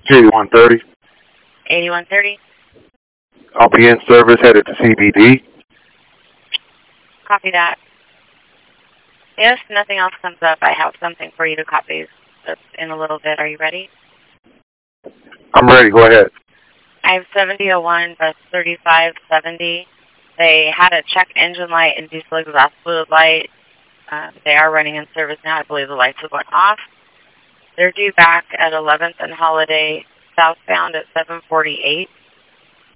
G130. 8130. I'll be in service headed to CBD. Copy that. If nothing else comes up, I have something for you to copy that's in a little bit. Are you ready? I'm ready. Go ahead. I have 7001 bus 3570. They had a check engine light and diesel exhaust fluid light. They are running in service now. I believe the lights are going off. They're due back at 11th and Holiday southbound at 748.